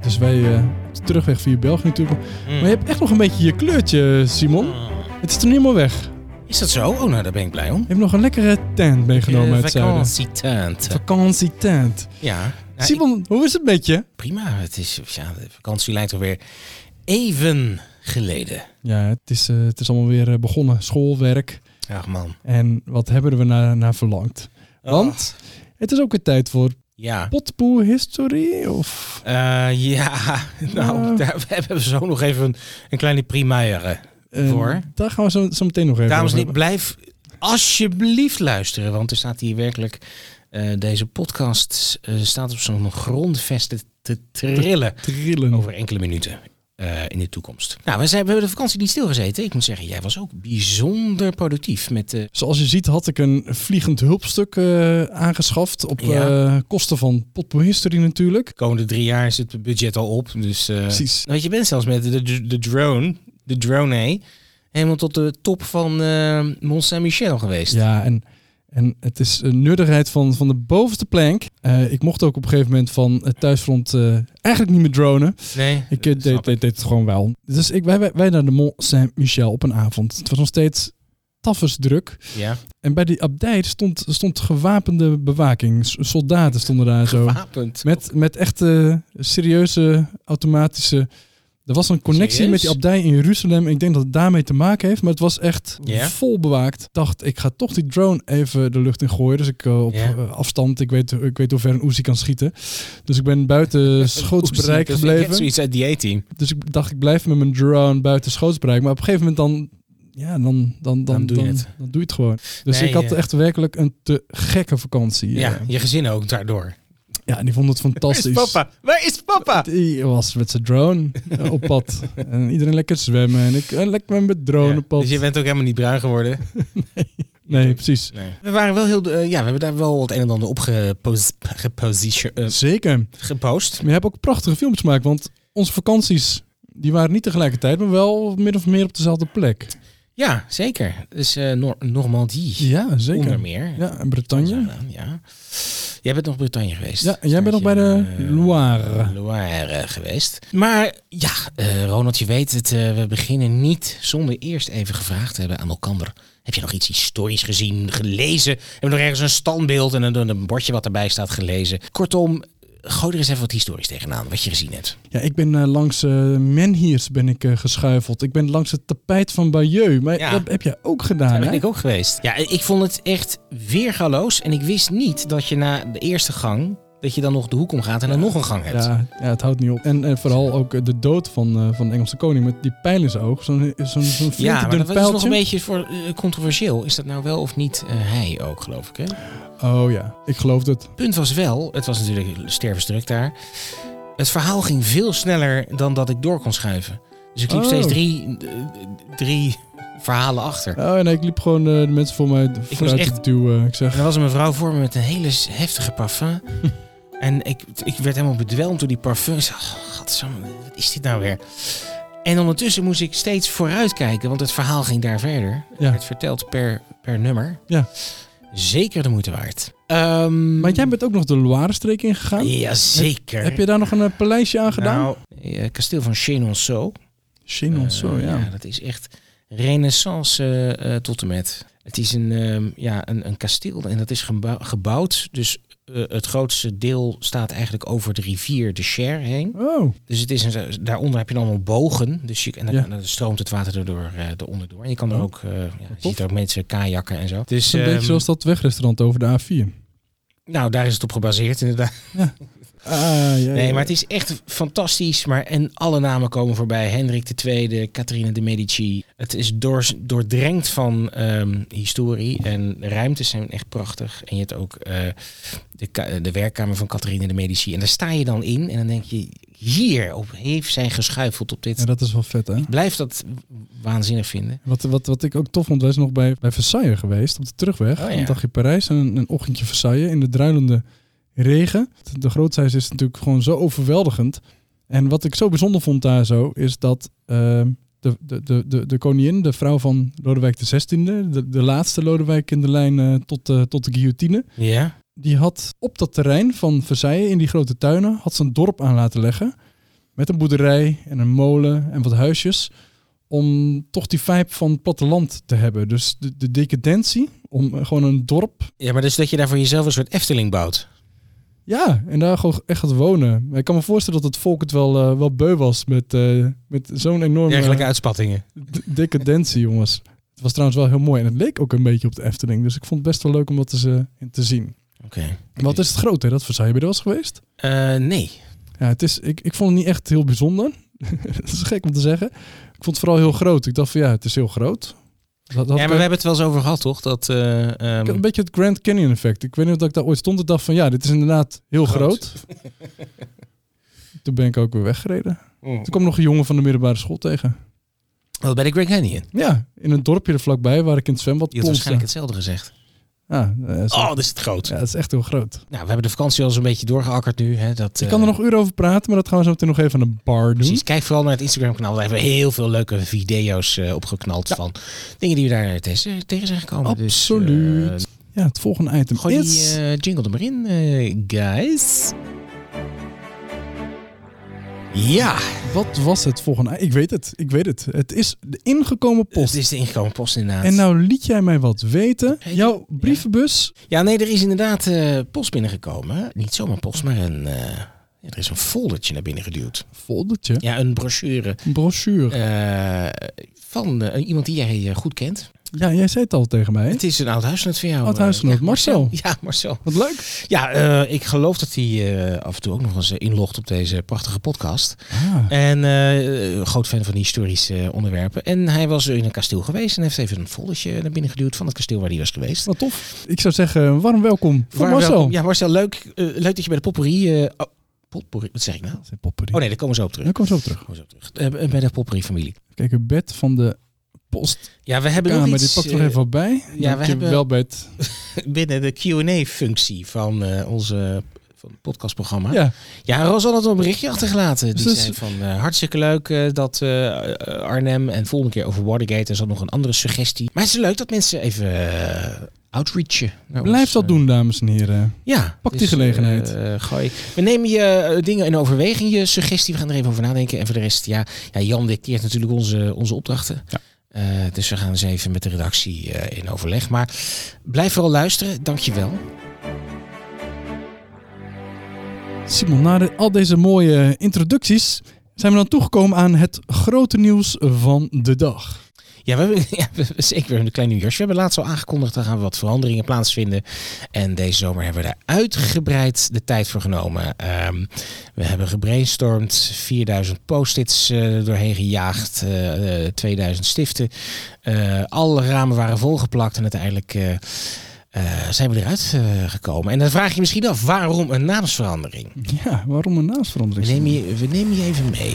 Dus wij terugweg via België natuurlijk. Maar je hebt echt nog een beetje je kleurtje, Simon. Het is er niet helemaal weg. Is dat zo? Oh, nou, daar ben ik blij om. Je hebt nog een lekkere tent meegenomen uit het zuiden. Vakantietent. Ja. Simon, hoe is het met je? Prima. Het is, de vakantie lijkt alweer even geleden. Ja, het is allemaal weer begonnen. Schoolwerk. Ach man. En wat hebben we naar verlangd? Want het is ook weer tijd voor Potpoe History, of? Daar hebben we zo nog even een kleine primaire voor. Daar gaan we zo meteen nog even Dames en heren, blijf alsjeblieft luisteren, want er staat hier werkelijk... deze podcast staat op zo'n grondvesten te trillen over enkele minuten in de toekomst. Nou, we hebben de vakantie niet stilgezeten. Ik moet zeggen, jij was ook bijzonder productief. Zoals je ziet had ik een vliegend hulpstuk aangeschaft op kosten van Potpoe History natuurlijk. De komende 3 jaar is het budget al op. Dus, precies. Want je bent zelfs met de drone, helemaal tot de top van Mont Saint-Michel geweest. Ja, en het is een nuttigheid van de bovenste plank. Ik mocht ook op een gegeven moment van het thuisfront eigenlijk niet meer dronen. Nee, ik deed het gewoon wel. Dus wij naar de Mont Saint-Michel op een avond. Het was nog steeds tafels druk. Ja. En bij die abdij stond gewapende bewaking. Soldaten stonden daar gewapend. Zo. Met echte serieuze automatische... Er was een connectie Serieus? met die abdij in Jeruzalem. Ik denk dat het daarmee te maken heeft. Maar het was echt vol bewaakt. Ik dacht, ik ga toch die drone even de lucht in gooien. Dus ik op afstand, ik weet hoe ver een Uzi kan schieten. Dus ik ben buiten schootsbereik gebleven. Dat is zoiets uit die A-team. Dus ik dacht, ik blijf met mijn drone buiten schootsbereik. Maar op een gegeven moment dan doe je het gewoon. Dus ik had echt werkelijk een te gekke vakantie. Ja, je gezin ook daardoor. Ja, en die vond het fantastisch. Waar is papa? Die was met zijn drone op pad. En iedereen lekker zwemmen. En ik lekker met mijn drone op pad. Dus je bent ook helemaal niet bruin geworden? Nee, precies. Nee. We waren wel heel... we hebben daar wel het een en ander op Zeker. gepost. Maar je hebt ook prachtige filmpjes gemaakt. Want onze vakanties, die waren niet tegelijkertijd. Maar wel min of meer op dezelfde plek. Ja, zeker. Dus Normandie. Ja, zeker. Onder meer. Ja, en Bretagne. Ja. Jij bent nog Bretagne geweest. Ja, en jij bent nog bij de Loire. Loire geweest. Maar ja, Ronald, je weet het. We beginnen niet zonder eerst even gevraagd te hebben aan elkander. Heb je nog iets historisch gezien, gelezen? Hebben we nog ergens een standbeeld en een bordje wat erbij staat gelezen? Kortom, gooi er eens even wat historisch tegenaan, wat je gezien hebt. Ja, ik ben langs Menhirs geschuifeld. Ik ben langs het tapijt van Bayeux. Maar dat heb jij ook gedaan, Daar ben ik ook geweest. Ja, ik vond het echt weergaloos. En ik wist niet dat je na de eerste gang... dat je dan nog de hoek omgaat en dan nog een gang hebt. Ja, het houdt niet op. En vooral ook de dood van de Engelse koning met die pijl in zijn oog. Zo'n ja, maar dat pijltje. is nog een beetje controversieel. Is dat nou wel of niet hij ook, geloof ik, hè? Oh ja, ik geloof het. Het punt was wel, het was natuurlijk stervensdruk daar. Het verhaal ging veel sneller dan dat ik door kon schuiven. Dus ik liep steeds drie verhalen achter. Oh nee, ik liep gewoon de mensen voor mij vooruit te duwen. Er was een mevrouw voor me met een hele heftige parfum. En ik werd helemaal bedwelmd door die parfum. Ik zei, wat is dit nou weer? En ondertussen moest ik steeds vooruit kijken, want het verhaal ging daar verder. Het werd verteld per nummer. Ja. Zeker de moeite waard. Maar jij bent ook nog de Loire-streek ingegaan? Jazeker. Heb je daar nog een paleisje aan gedaan? Nou, kasteel van Chenonceau. Chenonceau, ja. Dat is echt renaissance tot en met. Het is een kasteel en dat is gebouwd. Dus het grootste deel staat eigenlijk over de rivier de Cher heen. Oh. Dus het is daaronder heb je allemaal bogen. Dus dan stroomt het water eronder door. En je kan er ook, je ziet ook mensen kajakken en zo. Dus, een beetje zoals dat wegrestaurant over de A4. Nou, daar is het op gebaseerd inderdaad. Ja. Nee, maar het is echt fantastisch. En alle namen komen voorbij. Hendrik II, Catherine de Medici. Het is doordrenkt van historie. En de ruimtes zijn echt prachtig. En je hebt ook de werkkamer van Catherine de Medici. En daar sta je dan in. En dan denk je, hierop heeft zij geschuifeld op dit. Ja, dat is wel vet, hè? Ik blijf dat waanzinnig vinden. Wat ik ook tof vond, wij zijn nog bij Versailles geweest. Op de terugweg. Een dagje Parijs en een ochtendje Versailles in de druilende regen. De grootsheid is natuurlijk gewoon zo overweldigend. En wat ik zo bijzonder vond daar zo, is dat de koningin, de vrouw van Lodewijk XVI, de laatste Lodewijk in de lijn tot de guillotine, ja. Die had op dat terrein van Versailles, in die grote tuinen, had ze een dorp aan laten leggen. met een boerderij en een molen en wat huisjes. Om toch die vibe van het platteland te hebben. Dus de decadentie, om gewoon een dorp... Ja, maar dus dat je daar voor jezelf een soort Efteling bouwt. Ja, en daar gewoon echt gaat wonen. Maar ik kan me voorstellen dat het volk het wel beu was met zo'n enorme... Dergelijke uitspattingen. Decadentie, jongens. Het was trouwens wel heel mooi. En het leek ook een beetje op de Efteling. Dus ik vond het best wel leuk om dat te zien. Oké. Wat is het groot, hè? Dat Versailles. Ben je er wel eens geweest? Nee. Ja, ik vond het niet echt heel bijzonder. Dat is gek om te zeggen. Ik vond het vooral heel groot. Ik dacht van het is heel groot. Maar we hebben het wel eens over gehad, toch? Dat, Ik had een beetje het Grand Canyon effect. Ik weet niet of ik daar ooit stond en dacht van dit is inderdaad heel groot. Toen ben ik ook weer weggereden. Toen kwam nog een jongen van de middelbare school tegen. Bij de Grand Canyon? Ja, in een dorpje er vlakbij waar ik in het zwembad plonste. Je had waarschijnlijk hetzelfde gezegd. Ja, dat is het groot. Ja, dat is echt heel groot. Nou, we hebben de vakantie al zo'n beetje doorgeakkerd nu. Hè, ik kan er nog uren over praten, maar dat gaan we zo meteen nog even aan de bar doen. Precies, kijk vooral naar het Instagram-kanaal. Daar hebben we heel veel leuke video's opgeknald van dingen die we daar tegen zijn gekomen. Absoluut. Dus, het volgende item gooi is... die jingle er maar in, guys. Ja. Wat was het volgende? Ik weet het. Het is de ingekomen post. Het is de ingekomen post, inderdaad. En nou liet jij mij wat weten. Jouw brievenbus. Ja, nee, er is inderdaad post binnengekomen. Niet zomaar post, maar er is een foldertje naar binnen geduwd. Foldertje? Ja, een brochure. Een brochure. Van iemand die jij goed kent. Ja, jij zei het al tegen mij. Het is een oud huisgenoot van jou. Oud huisgenoot, Marcel. Ja, Marcel. Wat leuk. Ja, ik geloof dat hij af en toe ook nog eens inlogt op deze prachtige podcast. En groot fan van die historische onderwerpen. En hij was in een kasteel geweest en heeft even een foldertje naar binnen geduwd van het kasteel waar hij was geweest. Wat tof. Ik zou zeggen, warm welkom voor Marcel. Welkom. Ja, Marcel, leuk dat je bij de potpourri... Potpourri, wat zeg ik nou? Potpourri. Oh nee, daar komen we zo op terug. Bij de potpourri-familie. Kijk, een bed van de post. Ja, we hebben nog iets... Die pakt er even wat bij. Ja, we hebben wel bed. Binnen de Q&A-functie van onze van het podcastprogramma. Ja. Ja, Rosanne had een berichtje achtergelaten. Die zei van hartstikke leuk dat Arnhem en volgende keer over Watergate. Er zat nog een andere suggestie. Maar het is leuk dat mensen even outreachen. Blijf dat doen, dames en heren. Ja. Pak die gelegenheid. We nemen je dingen in overweging, je suggestie. We gaan er even over nadenken. En voor de rest, Jan dicteert natuurlijk onze opdrachten. Ja. Dus we gaan eens even met de redactie in overleg. Maar blijf vooral luisteren. Dank je wel. Simon, na al deze mooie introducties zijn we dan toegekomen aan het grote nieuws van de dag. Ja, we hebben zeker weer een klein nieuwjaarsje. We hebben laatst al aangekondigd, daar gaan we wat veranderingen plaatsvinden. En deze zomer hebben we daar uitgebreid de tijd voor genomen. We hebben gebrainstormd, 4000 post-its doorheen gejaagd, 2000 stiften. Alle ramen waren volgeplakt en uiteindelijk zijn we eruit gekomen. En dan vraag je misschien af, waarom een naamsverandering? Ja, waarom een naamsverandering? We nemen je even mee.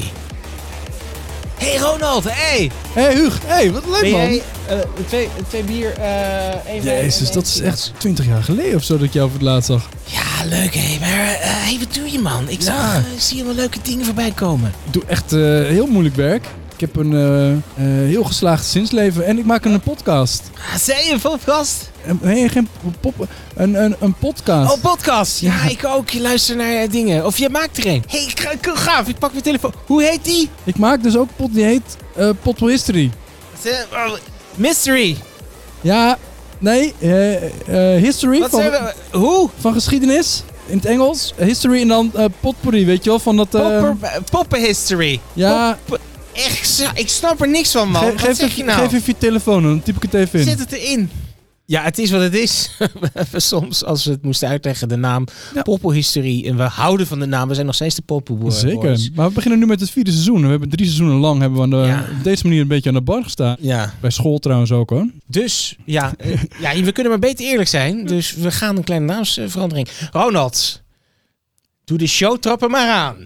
Hey Ronald, hey! Hey Huug, hey, wat leuk man! Twee bier, Jezus, dat is echt 20 jaar geleden of zo dat ik jou voor het laatst zag. Ja, leuk hé, maar wat doe je man? Ik zie wel leuke dingen voorbij komen. Ik doe echt heel moeilijk werk. Ik heb een heel geslaagd zinsleven en ik maak een podcast. Zei je een podcast? Nee, geen een podcast. Oh, podcast. Ja, ik ook. Je luistert naar dingen. Of je maakt er een. Hey, gaaf. Ik pak mijn telefoon. Hoe heet die? Ik maak dus ook die heet Potpourri History. Mystery. Ja, nee. History. Wat zijn we? Hoe? Van geschiedenis. In het Engels. History en dan potpourri, weet je wel? Van dat... Poppenhistory. Ja. Echt, ik snap er niks van, man. Wat zeg je nou? Geef even je telefoon, dan typ ik het even in. Zet het erin. Ja, het is wat het is. We hebben soms, als we het moesten uitleggen, de naam Poppenhistorie. En we houden van de naam. We zijn nog steeds de Poppenboys. Zeker. Maar we beginnen nu met het 4e seizoen. We hebben 3 seizoenen lang op deze manier een beetje aan de bar gestaan. Ja. Bij school trouwens ook, hoor. Dus, we kunnen maar beter eerlijk zijn. Dus we gaan een kleine naamsverandering. Ronald, doe de showtrappen maar aan.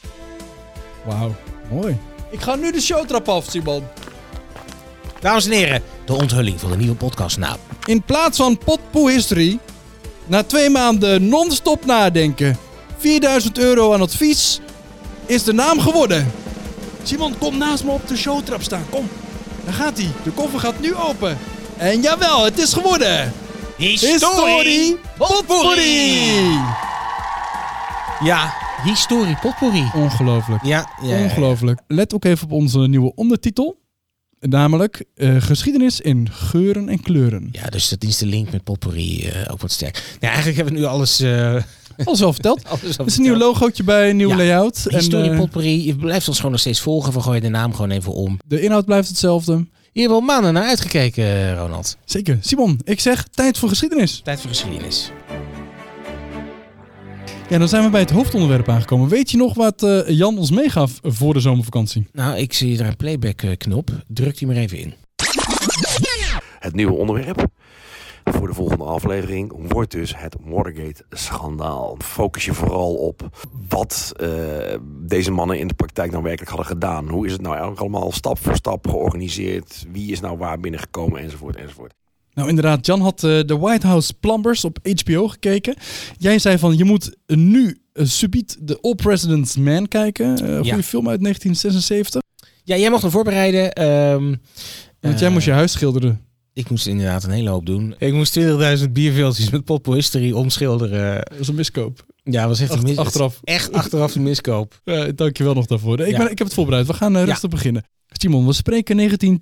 Wauw, mooi. Ik ga nu de showtrap af, Simon. Dames en heren, de onthulling van de nieuwe podcastnaam. In plaats van Potpourri History, na 2 maanden non-stop nadenken, €4000 aan advies, is de naam geworden. Simon, kom naast me op de showtrap staan. Kom. Daar gaat hij. De koffer gaat nu open. En jawel, het is geworden. Historie Potpourri. Ja, Historie potpourri. Ongelooflijk. Ja. Ongelooflijk. Let ook even op onze nieuwe ondertitel. Namelijk geschiedenis in geuren en kleuren. Ja, dus dat is de link met potpourri ook wat sterk. Ja, eigenlijk hebben we nu alles... Alles al verteld. Er is een nieuw logootje bij, een nieuw layout. Historie potpourri. Je blijft ons gewoon nog steeds volgen. We gooien de naam gewoon even om. De inhoud blijft hetzelfde. Je hebt al maanden naar uitgekeken, Ronald. Zeker. Simon, ik zeg tijd voor geschiedenis. Tijd voor geschiedenis. Ja, dan zijn we bij het hoofdonderwerp aangekomen. Weet je nog wat Jan ons meegaf voor de zomervakantie? Nou, ik zie er een playback-knop. Druk die maar even in. Het nieuwe onderwerp voor de volgende aflevering wordt dus het Watergate-schandaal. Focus je vooral op wat deze mannen in de praktijk nou werkelijk hadden gedaan. Hoe is het nou eigenlijk allemaal stap voor stap georganiseerd? Wie is nou waar binnengekomen, enzovoort, enzovoort. Nou inderdaad, Jan had de White House Plumbers op HBO gekeken. Jij zei van, je moet nu subiet de All President's Man kijken. Goeie film uit 1976. Ja, jij mocht hem voorbereiden. Want jij moest je huis schilderen. Ik moest inderdaad een hele hoop doen. Ik moest 20.000 bierveeltjes met potpourri omschilderen. Dat was een miskoop. Ja, was echt een miskoop. Achteraf. Echt achteraf een miskoop. Dank je wel nog daarvoor. Ik heb het voorbereid. We gaan rustig beginnen. Simon, we spreken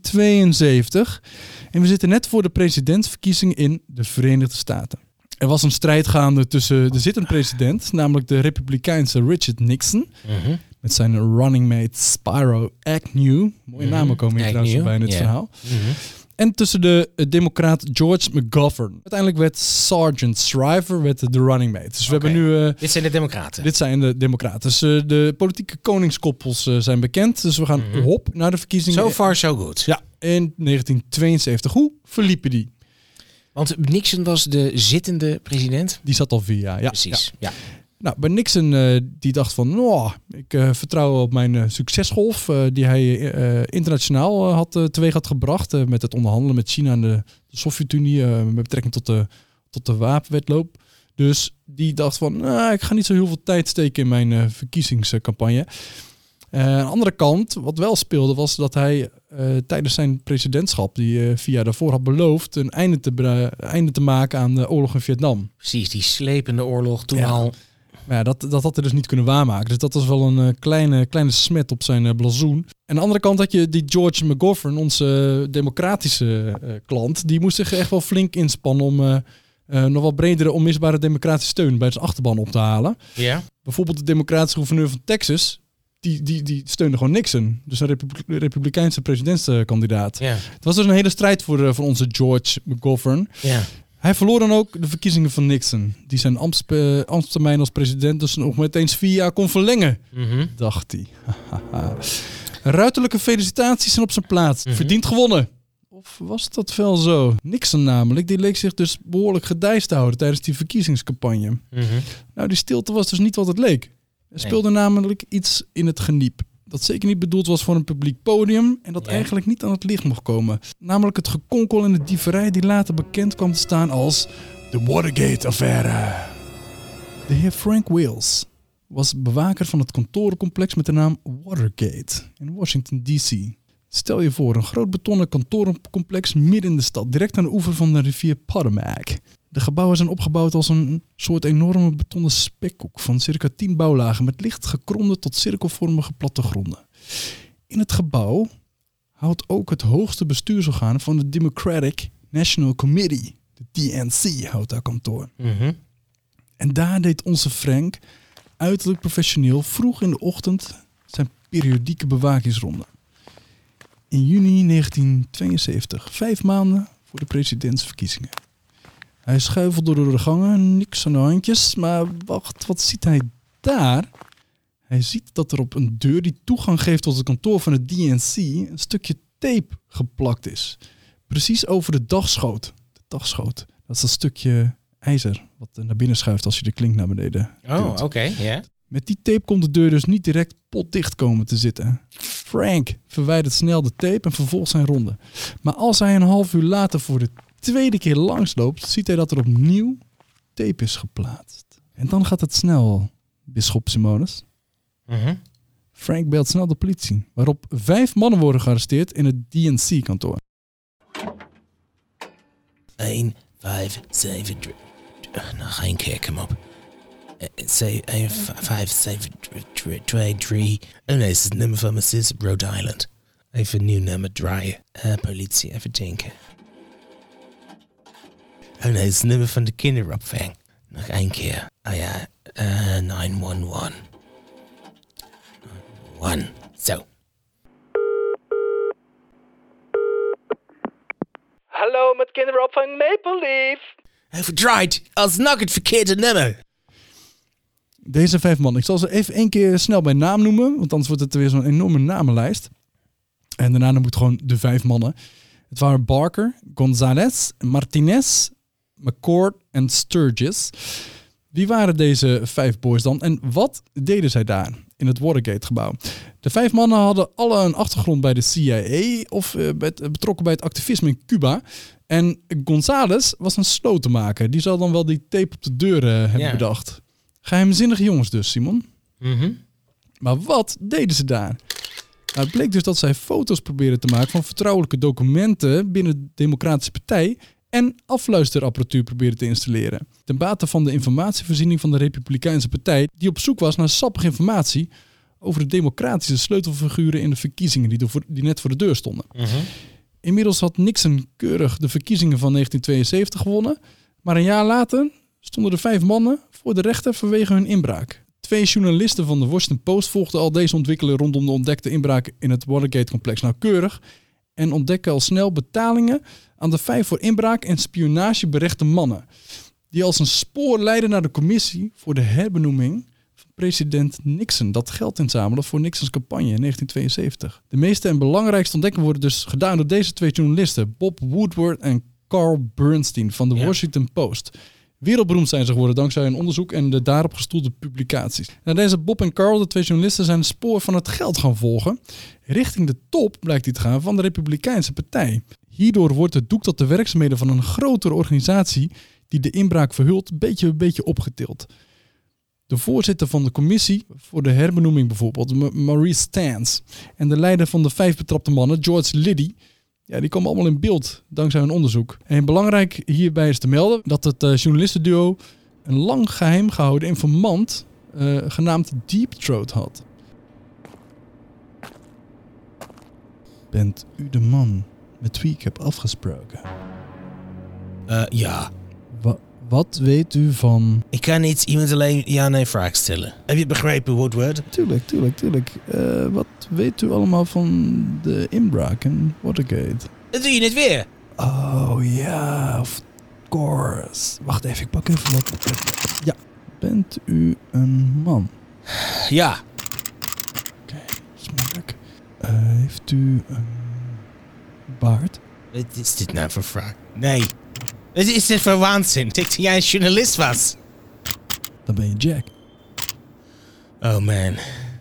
1972 en we zitten net voor de presidentsverkiezingen in de Verenigde Staten. Er was een strijd gaande tussen de zittende president, namelijk de Republikeinse Richard Nixon, met zijn running mate Spiro Agnew. Mooie namen komen hier trouwens bij in het verhaal. En tussen de democraat George McGovern. Uiteindelijk werd Sergeant Shriver de running mate. Dus we hebben nu... dit zijn de democraten? Dit zijn de democraten. Dus de politieke koningskoppels zijn bekend. Dus we gaan hop naar de verkiezingen. So far, so good. Ja, in 1972. Hoe verliepen die? Want Nixon was de zittende president? Die zat al 4 jaar. Ja, precies. Ja. Nou, bij Nixon die dacht van, ik vertrouw op mijn succesgolf die hij internationaal teweeg had gebracht met het onderhandelen met China en de Sovjet-Unie met betrekking tot de wapenwedloop. Dus die dacht van, ik ga niet zo heel veel tijd steken in mijn verkiezingscampagne. Aan de andere kant, wat wel speelde, was dat hij tijdens zijn presidentschap, die 4 jaar daarvoor had beloofd, een einde te maken aan de oorlog in Vietnam. Precies, die slepende oorlog toen al. Maar ja, dat had hij dus niet kunnen waarmaken. Dus dat was wel een kleine smet op zijn blazoen. En aan de andere kant had je die George McGovern, onze democratische klant. Die moest zich echt wel flink inspannen om nog wel bredere onmisbare democratische steun bij zijn achterban op te halen. Ja. Bijvoorbeeld de democratische gouverneur van Texas, die steunde gewoon Nixon. Dus een republikeinse presidentskandidaat. Ja. Het was dus een hele strijd voor onze George McGovern. Ja. Hij verloor dan ook de verkiezingen van Nixon. Die zijn ambtstermijn als president dus nog met eens 4 jaar kon verlengen. Dacht hij. Ruiterlijke felicitaties zijn op zijn plaats. Verdiend gewonnen. Of was dat wel zo? Nixon namelijk, die leek zich dus behoorlijk gedijst te houden tijdens die verkiezingscampagne. Nou, die stilte was dus niet wat het leek. Er speelde namelijk iets in het geniep. Dat zeker niet bedoeld was voor een publiek podium en dat eigenlijk niet aan het licht mocht komen. Namelijk het gekonkel en de dieverij die later bekend kwam te staan als de Watergate-affaire. De heer Frank Wales was bewaker van het kantorencomplex met de naam Watergate in Washington D.C. Stel je voor, een groot betonnen kantorencomplex midden in de stad, direct aan de oever van de rivier Potomac. De gebouwen zijn opgebouwd als een soort enorme betonnen spekkoek van circa 10 bouwlagen met licht gekronde tot cirkelvormige plattegronden. In het gebouw houdt ook het hoogste bestuursorgaan van de Democratic National Committee, de DNC, houdt daar kantoor. En daar deed onze Frank uiterlijk professioneel vroeg in de ochtend zijn periodieke bewakingsronde. In juni 1972, 5 maanden voor de presidentsverkiezingen. Hij schuifelde door de gangen, niks aan de handjes, maar wacht, wat ziet hij daar? Hij ziet dat er op een deur die toegang geeft tot het kantoor van het DNC een stukje tape geplakt is. Precies over de dagschoot. De dagschoot, dat is dat stukje ijzer wat naar binnen schuift als je de klink naar beneden duwt. Oké. Met die tape kon de deur dus niet direct potdicht komen te zitten. Frank verwijdert snel de tape en vervolgt zijn ronde. Maar als hij een half uur later voor de tweede keer langsloopt, ziet hij dat er opnieuw tape is geplaatst. En dan gaat het snel, bisschop Simonis. Frank belt snel de politie, waarop 5 mannen worden gearresteerd in het DNC-kantoor. 1, 5, 7, 3. Nou, geen keer, kom op. 573. Oh nee, het is het nummer van mijn zus op Rhode Island. Even een nieuw nummer draaien. Politie, even denken. Oh nee, het is het nummer van de kinderopvang. Nog 1 keer. Oh ja, 911. 1. Zo. Hallo, met kinderopvang Maple Leaf. Verdraaid, alsnog het verkeerde nummer. Deze 5 mannen. Ik zal ze even 1 keer snel bij naam noemen. Want anders wordt het weer zo'n enorme namenlijst. En daarna noem ik gewoon de 5 mannen. Het waren Barker, Gonzalez, Martinez, McCord en Sturgis. Wie waren deze 5 boys dan? En wat deden zij daar in het Watergate-gebouw? De 5 mannen hadden alle een achtergrond bij de CIA of betrokken bij het activisme in Cuba. En Gonzalez was een slotenmaker. Die zal dan wel die tape op de deur hebben bedacht. Geheimzinnige jongens dus, Simon. Mm-hmm. Maar wat deden ze daar? Nou, het bleek dus dat zij foto's probeerden te maken van vertrouwelijke documenten binnen de Democratische Partij en afluisterapparatuur probeerden te installeren. Ten bate van de informatievoorziening van de Republikeinse Partij, die op zoek was naar sappige informatie over de democratische sleutelfiguren in de verkiezingen die net voor de deur stonden. Mm-hmm. Inmiddels had Nixon keurig de verkiezingen van 1972 gewonnen, maar een jaar later stonden de 5 mannen voor de rechter vanwege hun inbraak. 2 journalisten van de Washington Post volgden al deze ontwikkelingen rondom de ontdekte inbraak in het Watergate-complex nauwkeurig en ontdekken al snel betalingen aan de 5 voor inbraak en spionage berechte mannen, die als een spoor leidden naar de commissie voor de herbenoeming van president Nixon, dat geld inzamelen voor Nixons campagne in 1972. De meeste en belangrijkste ontdekkingen worden dus gedaan door deze 2 journalisten, Bob Woodward en Carl Bernstein van de Washington Post. Wereldberoemd zijn ze geworden dankzij hun onderzoek en de daarop gestoelde publicaties. Nou, deze Bob en Carl, de 2 journalisten, zijn het spoor van het geld gaan volgen. Richting de top blijkt die te gaan van de Republikeinse Partij. Hierdoor wordt het doek dat de werkzaamheden van een grotere organisatie die de inbraak verhult, beetje bij beetje opgetild. De voorzitter van de commissie voor de herbenoeming bijvoorbeeld, Maurice Stans, en de leider van de 5 betrapte mannen, George Liddy, ja, die komen allemaal in beeld dankzij hun onderzoek. En belangrijk hierbij is te melden dat het journalistenduo een lang geheim gehouden informant genaamd Deep Throat had. Bent u de man met wie ik heb afgesproken? Ja. Wat weet u van... Ik kan niet iemand alleen ja-nee vraag stellen. Heb je het begrepen, Woodward? Tuurlijk. Wat weet u allemaal van de inbraak in Watergate? Dat doe je niet weer. Oh ja, of course. Wacht even, ik pak even wat. Ja, bent u een man? Ja. Oké, smakelijk. Heeft u een baard? Wat is dit nou voor vraag? Nee. Wat is dit voor waanzin? Ik dacht dat jij een journalist was. Dan ben je Jack. Oh man.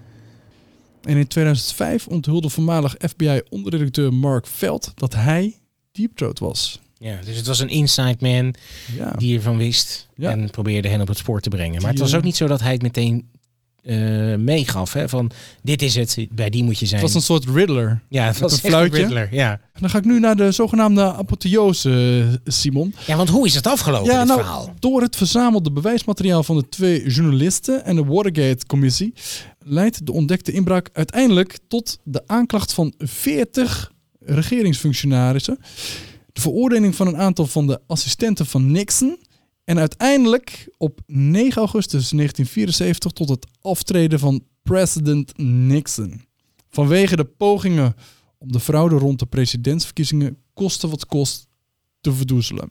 En in 2005 onthulde voormalig FBI-onderdirecteur Mark Felt dat hij Deep Throat was. Ja, dus het was een inside man die ervan wist en probeerde hen op het spoor te brengen. Maar het was ook niet zo dat hij het meteen meegaf. Hè, van dit is het, bij die moet je zijn. Het was een soort Riddler. Ja, het was een fluitje. Een Riddler, ja. Dan ga ik nu naar de zogenaamde apotheose, Simon. Ja, want hoe is het afgelopen, dit verhaal? Door het verzamelde bewijsmateriaal van de 2 journalisten en de Watergate-commissie leidt de ontdekte inbraak uiteindelijk tot de aanklacht van 40 regeringsfunctionarissen, de veroordeling van een aantal van de assistenten van Nixon en uiteindelijk op 9 augustus 1974 tot het aftreden van president Nixon. Vanwege de pogingen om de fraude rond de presidentsverkiezingen koste wat kost te verdoezelen.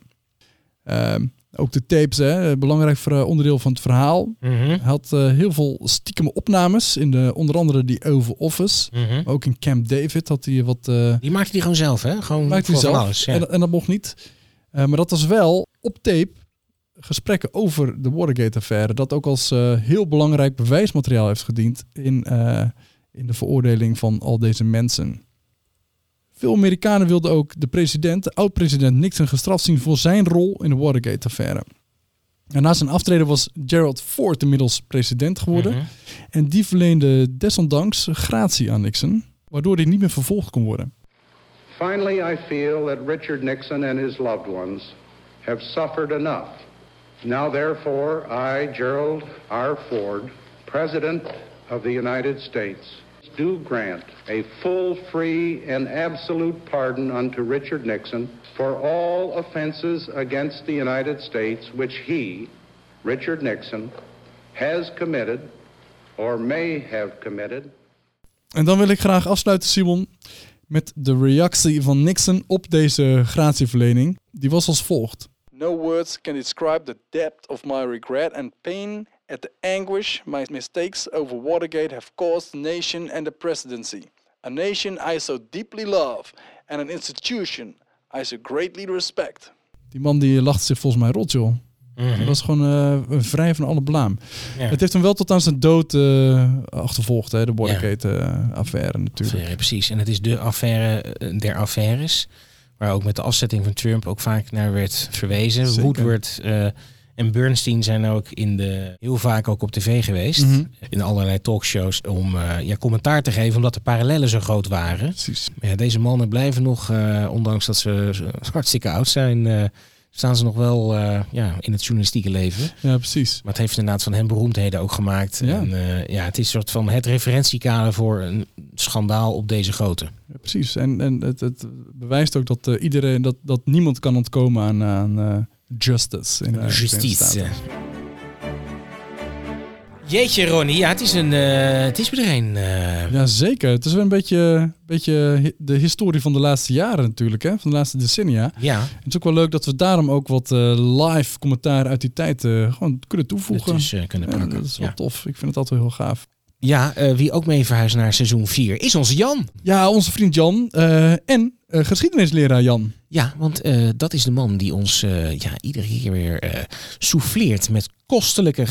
Ook de tapes, belangrijk onderdeel van het verhaal. Mm-hmm. Hij had heel veel stiekeme opnames in onder andere die Oval Office. Mm-hmm. Ook in Camp David had hij wat... die maakte hij gewoon zelf, hè? Gewoon maakte hij zelf. Alles, ja. En dat mocht niet. Maar dat was wel op tape gesprekken over de Watergate-affaire. Dat ook als heel belangrijk bewijsmateriaal heeft gediend in de veroordeling van al deze mensen. Veel Amerikanen wilden ook de oud-president Nixon gestraft zien voor zijn rol in de Watergate-affaire. En na zijn aftreden was Gerald Ford inmiddels president geworden. Mm-hmm. En die verleende desondanks gratie aan Nixon, waardoor hij niet meer vervolgd kon worden. Finally, I feel that Richard Nixon and his loved ones have suffered enough Now therefore, I, Gerald R. Ford, President of the United States, do grant a full, free, and absolute pardon unto Richard Nixon for all offenses against the United States which he, Richard Nixon, has committed or may have committed. En dan wil ik graag afsluiten, Simon, met de reactie van Nixon op deze gratieverlening. Die was als volgt. No words can describe the depth of my regret and pain at the anguish my mistakes over Watergate have caused the nation and the presidency. A nation I so deeply love and an institution I so greatly respect. Die man die lacht zich volgens mij rot, joh. Mm-hmm. Dat was gewoon vrij van alle blaam. Ja. Het heeft hem wel tot aan zijn dood achtervolgd, hè, de Watergate-affaire natuurlijk. Affaire, precies. En het is de affaire der affaires, waar ook met de afzetting van Trump ook vaak naar werd verwezen. Zeker. Woodward en Bernstein zijn ook heel vaak ook op tv geweest. Mm-hmm. In allerlei talkshows om commentaar te geven, omdat de parallellen zo groot waren. Precies. Maar ja, deze mannen blijven nog, ondanks dat ze hartstikke oud zijn, staan ze nog wel in het journalistieke leven. Ja, precies. Maar het heeft inderdaad van hen beroemdheden ook gemaakt. Ja. En het is een soort van het referentiekader voor een schandaal op deze grootte. Ja, precies. En het bewijst ook dat iedereen, dat niemand kan ontkomen aan justice. Justitie. Jeetje, Ronnie. Ja, het is weer een. Ja, zeker. Het is wel een beetje de historie van de laatste jaren natuurlijk, hè? Van de laatste decennia. Ja. Het is ook wel leuk dat we daarom ook wat live commentaar uit die tijd gewoon kunnen toevoegen. Dus kunnen pakken. Dat is wel tof. Ik vind het altijd heel gaaf. Ja, wie ook mee verhuist naar seizoen 4 is onze Jan. Ja, onze vriend Jan. En geschiedenisleraar Jan. Ja, want dat is de man die ons iedere keer weer souffleert met kostelijke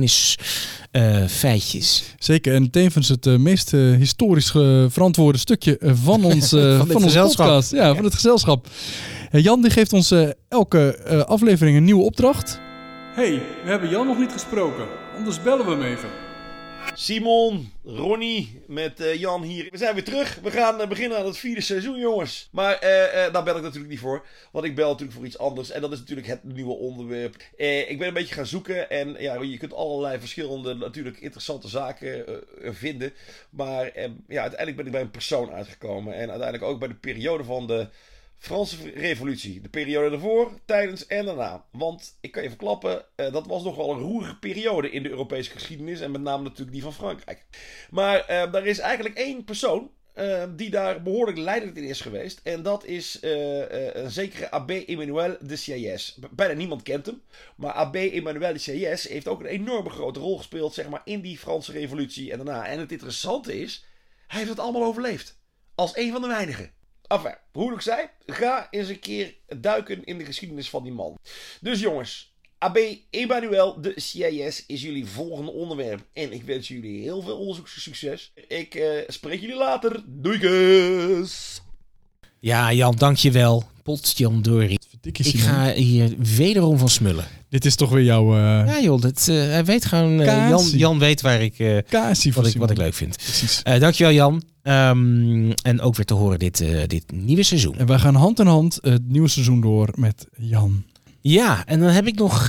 geschiedenisfeitjes. Zeker, en tevens het meest historisch verantwoorde stukje van ons van onze podcast. Ja, van het gezelschap. Jan die geeft ons elke aflevering een nieuwe opdracht. Hey, we hebben Jan nog niet gesproken. Anders bellen we hem even. Simon, Ronnie, met Jan hier. We zijn weer terug. We gaan beginnen aan het 4e seizoen, jongens. Maar daar bel ik natuurlijk niet voor. Want ik bel natuurlijk voor iets anders. En dat is natuurlijk het nieuwe onderwerp. Ik ben een beetje gaan zoeken. En ja, je kunt allerlei verschillende natuurlijk interessante zaken vinden. Maar uiteindelijk ben ik bij een persoon uitgekomen. En uiteindelijk ook bij de periode van de Franse revolutie. De periode ervoor, tijdens en daarna. Want ik kan je verklappen, dat was nog wel een roerige periode in de Europese geschiedenis. En met name natuurlijk die van Frankrijk. Maar er is eigenlijk één persoon die daar behoorlijk leidend in is geweest. En dat is een zekere Abbé Emmanuel de Sieyès. Bijna niemand kent hem. Maar Abbé Emmanuel de Sieyès heeft ook een enorme grote rol gespeeld, zeg maar, in die Franse revolutie en daarna. En het interessante is, hij heeft het allemaal overleefd. Als een van de weinigen. Enfin, hoe ik zei, ga eens een keer duiken in de geschiedenis van die man. Dus jongens, Abbé Emmanuel de Sieyès is jullie volgende onderwerp. En ik wens jullie heel veel onderzoekssucces. Ik spreek jullie later. Doeikus! Ja, Jan, dankjewel. Potjandori. Ik ga hier wederom van smullen. Dit is toch weer jouw... Ja joh, hij weet gewoon... Jan weet waar ik wat ik leuk vind. Precies. Dankjewel Jan. En ook weer te horen dit nieuwe seizoen. En wij gaan hand in hand het nieuwe seizoen door met Jan. Ja, en dan heb ik nog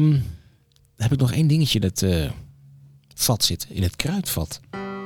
één dingetje dat vat zit. In het kruidvat.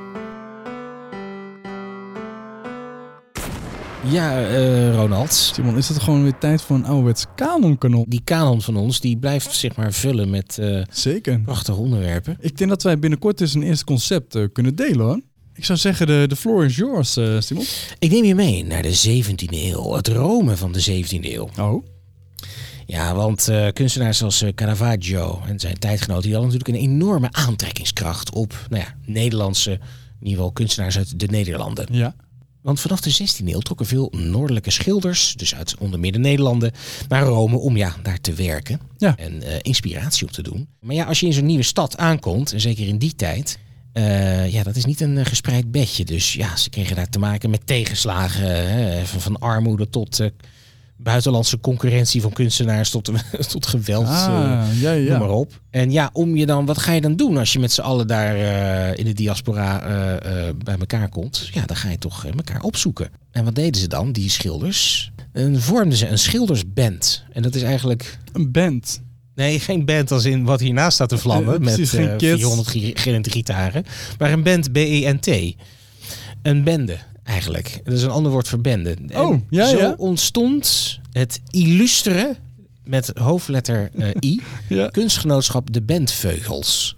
Ja, Ronald. Simon, is het gewoon weer tijd voor een ouderwets kanonkanon? Die kanon van ons, die blijft zich maar vullen met zeker prachtige onderwerpen. Ik denk dat wij binnenkort eens een eerste concept kunnen delen, hoor. Ik zou zeggen, de floor is yours, Simon. Ik neem je mee naar de 17e eeuw. Het Rome van de 17e eeuw. Oh. Ja, want kunstenaars zoals Caravaggio en zijn tijdgenoten, die hadden natuurlijk een enorme aantrekkingskracht op Nederlandse, in ieder geval kunstenaars uit de Nederlanden. Ja. Want vanaf de 16e eeuw trokken veel noordelijke schilders, dus uit onder meer de Nederlanden, naar Rome om daar te werken en inspiratie op te doen. Maar ja, als je in zo'n nieuwe stad aankomt, en zeker in die tijd, dat is niet een gespreid bedje. Dus ja, ze kregen daar te maken met tegenslagen, van armoede tot buitenlandse concurrentie van kunstenaars tot geweld, noem maar op. En ja, wat ga je dan doen als je met z'n allen daar in de diaspora bij elkaar komt? Ja, dan ga je toch elkaar opzoeken. En wat deden ze dan, die schilders? En vormden ze een schildersband. En dat is eigenlijk... Een band? Nee, geen band als in wat hiernaast staat te vlammen. Met 400 gillende gitaren. Maar een band, B-E-N-T. Een bende, eigenlijk. Dat is een ander woord voor bende. Zo ontstond het illustere, met hoofdletter I, kunstgenootschap De Bentveugels.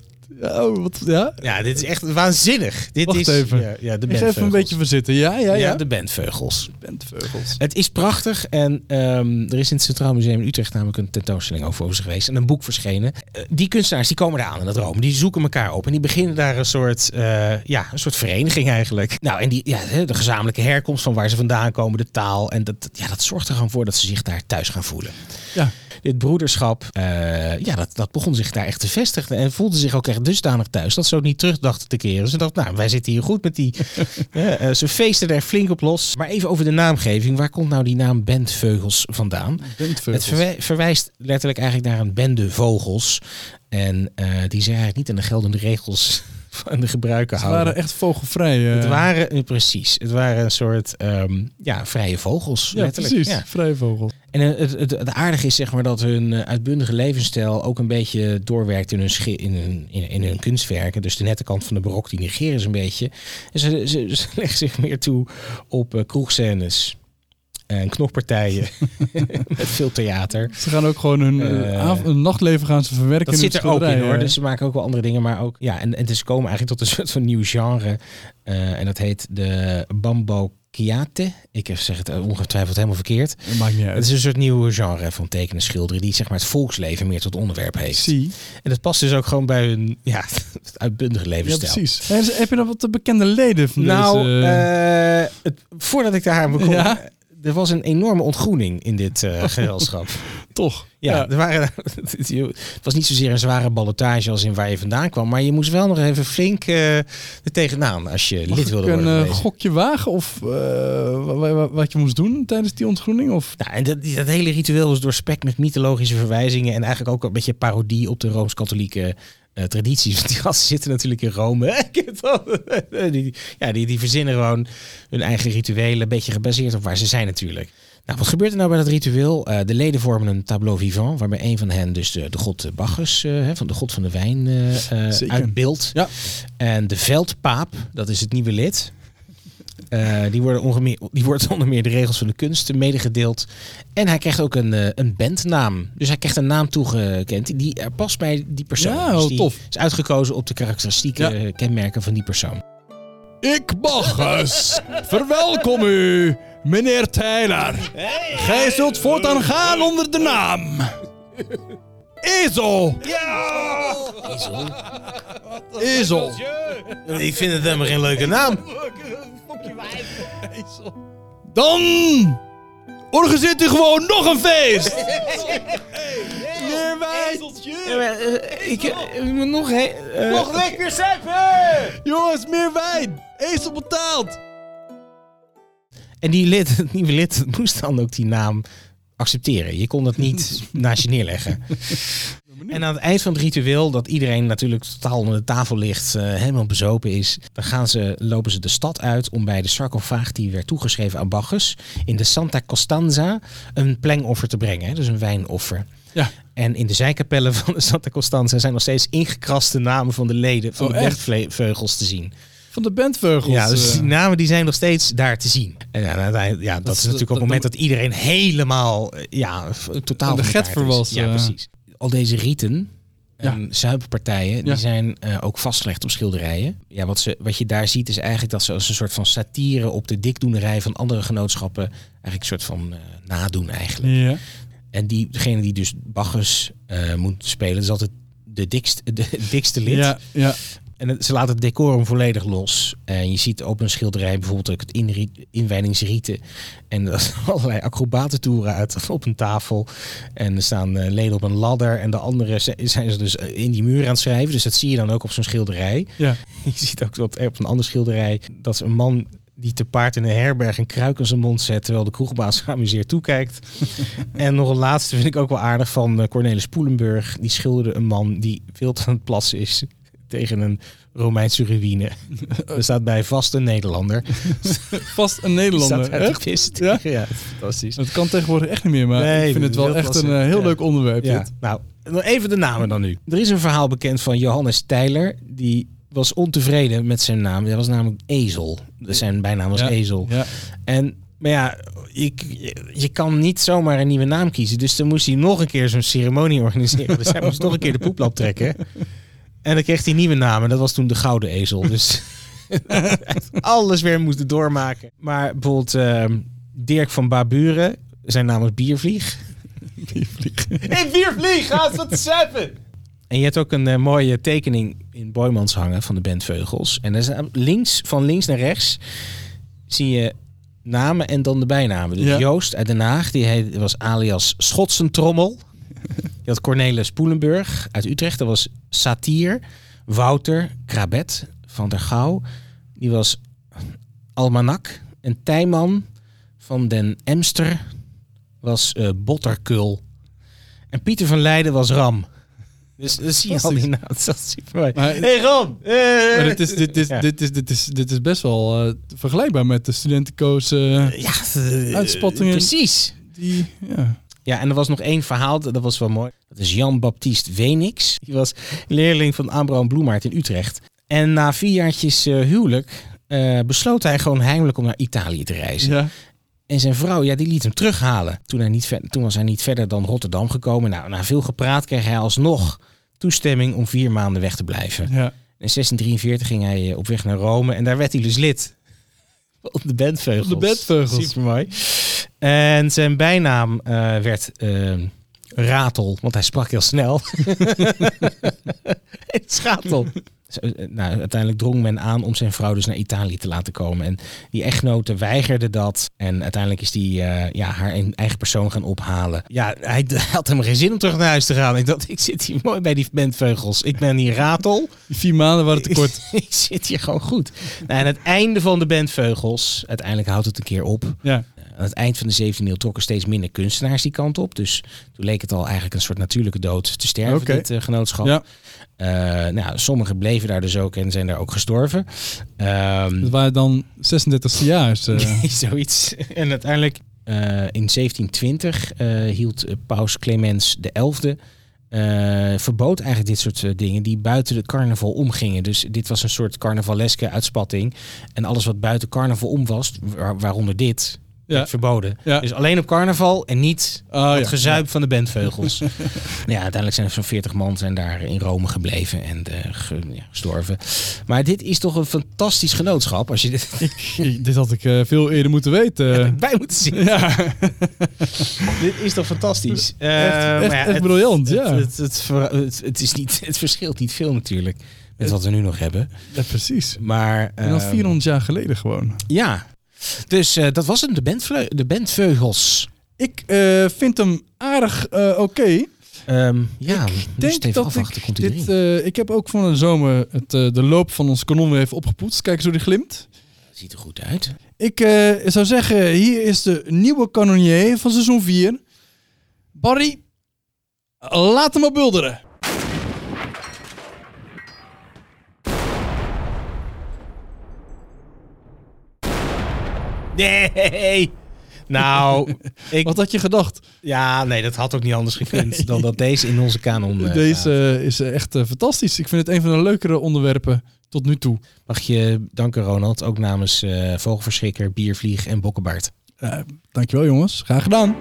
Ja, dit is echt waanzinnig. Wacht even. De ik ga even een beetje verzitten. Ja, de Bentveugels. Het is prachtig en er is in het Centraal Museum in Utrecht namelijk een tentoonstelling over geweest en een boek verschenen. Die kunstenaars die komen daar aan in dat Rome, die zoeken elkaar op en die beginnen daar een soort vereniging eigenlijk. Nou, en de gezamenlijke herkomst van waar ze vandaan komen, de taal en dat zorgt er gewoon voor dat ze zich daar thuis gaan voelen. Ja. Dit broederschap, dat begon zich daar echt te vestigen en voelde zich ook echt dusdanig thuis dat ze ook niet terug dachten te keren. Ze dachten, wij zitten hier goed met die... ze feesten er flink op los. Maar even over de naamgeving. Waar komt nou die naam Bentveugels vandaan? Bentveugels. Het verwijst letterlijk eigenlijk naar een bende vogels. En die zich eigenlijk niet aan de geldende regels van de gebruiken houden. Ze waren echt vogelvrij. Het waren een soort vrije vogels. Ja, letterlijk. Precies. Ja. Vrije vogels. En het aardige is zeg maar dat hun uitbundige levensstijl ook een beetje doorwerkt in hun kunstwerken. Dus de nette kant van de barok die negeren ze een beetje. En ze leggen zich meer toe op kroegscènes en knokpartijen met veel theater. Ze gaan ook gewoon hun nachtleven gaan ze verwerken. Dat zit er ook in hoor. Dus ze maken ook wel andere dingen, maar ook en ze komen eigenlijk tot een soort van nieuw genre. En dat heet de Bambokiate. Ik zeg het ongetwijfeld helemaal verkeerd. Dat maakt niet uit. Het is een soort nieuw genre van tekenen, schilderen die zeg maar het volksleven meer tot onderwerp heeft. Zie. En dat past dus ook gewoon bij hun het uitbundige levensstijl. Ja, precies. Heb je nog wat bekende leden van deze? Voordat ik daar aan begon. Ja? Er was een enorme ontgroening in dit gezelschap. Toch? Ja. Het was niet zozeer een zware ballotage als in waar je vandaan kwam. Maar je moest wel nog even flink er tegenaan als je lid wilde worden. Een gokje wagen of wat je moest doen tijdens die ontgroening? Of? Ja, en dat hele ritueel was doorspekt met mythologische verwijzingen. En eigenlijk ook een beetje parodie op de Rooms-Katholieke tradities. Want die gasten zitten natuurlijk in Rome. Die verzinnen gewoon hun eigen rituelen. Een beetje gebaseerd op waar ze zijn natuurlijk. Nou, wat gebeurt er nou bij dat ritueel? De leden vormen een tableau vivant. Waarbij een van hen dus de god Bacchus, van de god van de wijn, uitbeeldt. Ja. En de veldpaap, dat is het nieuwe lid. Die wordt onder meer de regels van de kunst medegedeeld. En hij krijgt ook een bandnaam. Dus hij krijgt een naam toegekend die past bij die persoon. Ja, dus die tof. is uitgekozen op de karakteristieke kenmerken van die persoon. Ik Bacchus, verwelkom u, meneer Tyler. Gij zult voortaan gaan onder de naam Ezel. Ja! Ezel. Ik vind het helemaal geen leuke naam. Dan organiseert u gewoon nog een feest. Meer wijn. Ik moet nog nog lekker zuipen. Jongens, meer wijn. Ezel betaald. En het nieuwe lid moest dan ook die naam accepteren. Je kon dat niet naast je neerleggen. En aan het eind van het ritueel, dat iedereen natuurlijk totaal onder de tafel ligt, helemaal bezopen is, dan lopen ze de stad uit om bij de sarcofaag die werd toegeschreven aan Bacchus in de Santa Costanza een plengoffer te brengen. Dus een wijnoffer. Ja. En in de zijkapellen van de Santa Costanza zijn nog steeds ingekraste namen van de leden van de Bentveugels te zien. Van de Bentveugels. Ja, dus die namen die zijn nog steeds daar te zien. En dat is natuurlijk op het moment dat iedereen helemaal totaal de getver was. Ja, precies. Al deze rieten en zuippartijen, die zijn ook vastgelegd op schilderijen. Ja, wat je daar ziet is eigenlijk dat ze als een soort van satire op de dikdoenerij van andere genootschappen eigenlijk een soort van nadoen eigenlijk. Ja. En degene die dus Bacchus moet spelen, is altijd de dikste lid. Ja, ja. En ze laten het decorum volledig los. En je ziet op een schilderij bijvoorbeeld ook het inwijdingsrieten. En er zijn allerlei acrobatentoeren uit op een tafel. En er staan leden op een ladder. En de anderen zijn ze dus in die muur aan het schrijven. Dus dat zie je dan ook op zo'n schilderij. Ja. Je ziet ook dat op een ander schilderij dat is een man die te paard in een herberg een kruik in zijn mond zet, terwijl de kroegbaas geamuseerd toekijkt. En nog een laatste vind ik ook wel aardig van Cornelis Poelenburg. Die schilderde een man die wild aan het plassen is tegen een Romeinse ruïne. Er staat bij vast een Nederlander. Vast een Nederlander, echt? Ja, fantastisch. Het kan tegenwoordig echt niet meer, maar ik vind het wel echt een heel leuk onderwerp. Ja. Dit. Nou, nog even de namen dan nu. Er is een verhaal bekend van Johannes Tyler. Die was ontevreden met zijn naam. Dat was namelijk Ezel. Zijn bijnaam was Ezel. Ja. Maar ja, je kan niet zomaar een nieuwe naam kiezen. Dus dan moest hij nog een keer zo'n ceremonie organiseren. Dus hij moest nog een keer de poeplap trekken. En dan kreeg hij een nieuwe naam. En dat was toen de Gouden Ezel. Dus alles weer moest doormaken. Maar bijvoorbeeld Dirk van Baburen. Zijn naam was Biervlieg. Hey, Biervlieg, ga eens wat te zuipen. En je hebt ook een mooie tekening in Boijmans hangen van de band Veugels. En er is van links naar rechts zie je namen en dan de bijnamen. Dus Joost uit Den Haag, die was alias Schotsentrommel. Je had Cornelis Poelenburg uit Utrecht, dat was Satier. Wouter Krabet van der Gouw, die was Almanak. En Tijman van den Emster was Botterkul. En Pieter van Leiden was Ram. Dus zie je al die naam. Dat is super mooi. Hey Ram! Maar dit is best wel vergelijkbaar met de studentenkoos uitspattingen. Precies. Ja, en er was nog één verhaal, dat was wel mooi. Dat is Jan-Baptiste Wenix. Die was leerling van Abraham Bloemaert in Utrecht. En na 4 jaartjes huwelijk besloot hij gewoon heimelijk om naar Italië te reizen. Ja. En zijn vrouw, die liet hem terughalen. Toen was hij niet verder dan Rotterdam gekomen. Nou, na veel gepraat kreeg hij alsnog toestemming om 4 maanden weg te blijven. Ja. In 1643 ging hij op weg naar Rome. En daar werd hij dus lid. Op de Bandveugels. Supermooi. En zijn bijnaam werd Ratel. Want hij sprak heel snel. Schatel. Nou, uiteindelijk drong men aan om zijn vrouw dus naar Italië te laten komen. En die echtgenote weigerde dat. En uiteindelijk is die haar eigen persoon gaan ophalen. Ja, hij had helemaal geen zin om terug naar huis te gaan. Ik dacht, ik zit hier mooi bij die Bandveugels. Ik ben hier Ratel. Die 4 maanden waren te kort. Ik zit hier gewoon goed. Nou, aan het einde van de Bandveugels, uiteindelijk houdt het een keer op. Ja. Aan het eind van de 17e eeuw trokken steeds minder kunstenaars die kant op. Dus toen leek het al eigenlijk een soort natuurlijke dood te sterven, dit genootschap. Ja. Sommigen bleven daar dus ook en zijn daar ook gestorven. Dat waren dan 36e jaar. Zoiets. En uiteindelijk in 1720 hield paus Clemens XI... verbood eigenlijk dit soort dingen die buiten de carnaval omgingen. Dus dit was een soort carnavaleske uitspatting. En alles wat buiten carnaval om was, waaronder dit... verboden. Ja. Dus alleen op carnaval en niet het gezuip van de Bandveugels. Uiteindelijk zijn er zo'n 40 man zijn daar in Rome gebleven en gestorven. Maar dit is toch een fantastisch genootschap. Als je dit had ik veel eerder moeten weten. Bij moeten zien. Ja. Dit is toch fantastisch. Echt briljant. Het verschilt niet veel natuurlijk met wat we nu nog hebben. Ja, precies. Maar en dat 400 jaar geleden gewoon. Ja. Dus dat was hem, de Bandveugels. Ik vind hem aardig oké. Ik denk dat ik heb ook van de zomer de loop van ons kanon weer even opgepoetst. Kijk eens hoe die glimt. Ziet er goed uit. Ik zou zeggen, hier is de nieuwe kanonier van seizoen 4. Barry, laat hem maar bulderen. Nee! Nou, wat had je gedacht? Ja, nee, dat had ook niet anders gekund dan dat deze in onze kanon Deze is echt fantastisch. Ik vind het een van de leukere onderwerpen tot nu toe. Mag je danken, Ronald, ook namens Vogelverschrikker, Biervlieg en Bokkenbaard. Dankjewel, jongens. Graag gedaan.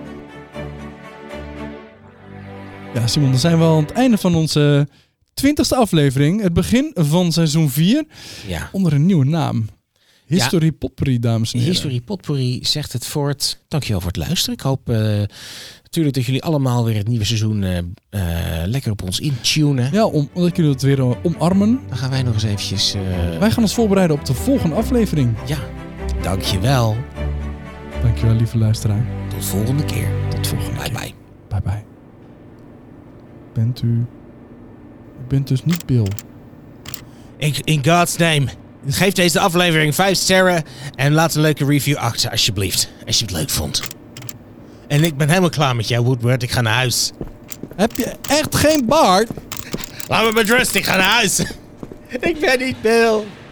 Ja, Simon, dan zijn we al aan het einde van onze 20e aflevering. Het begin van seizoen 4. Ja. Onder een nieuwe naam. History Potpourri, dames en heren. History Potpourri zegt het voort. Dankjewel voor het luisteren. Ik hoop natuurlijk dat jullie allemaal weer het nieuwe seizoen lekker op ons intunen. Ja, omdat jullie het weer omarmen. Dan gaan wij nog eens eventjes... Wij gaan ons voorbereiden op de volgende aflevering. Ja, dankjewel. Dankjewel, lieve luisteraar. Tot volgende keer. Tot volgende keer. Bye. Bye bye. U bent dus niet Bill. In God's name. Geef deze aflevering 5 sterren en laat een leuke review achter, alsjeblieft. Als je het leuk vond. En ik ben helemaal klaar met jou, Woodward. Ik ga naar huis. Heb je echt geen baard? Laat me met rust, ik ga naar huis. Ik ben niet Bill.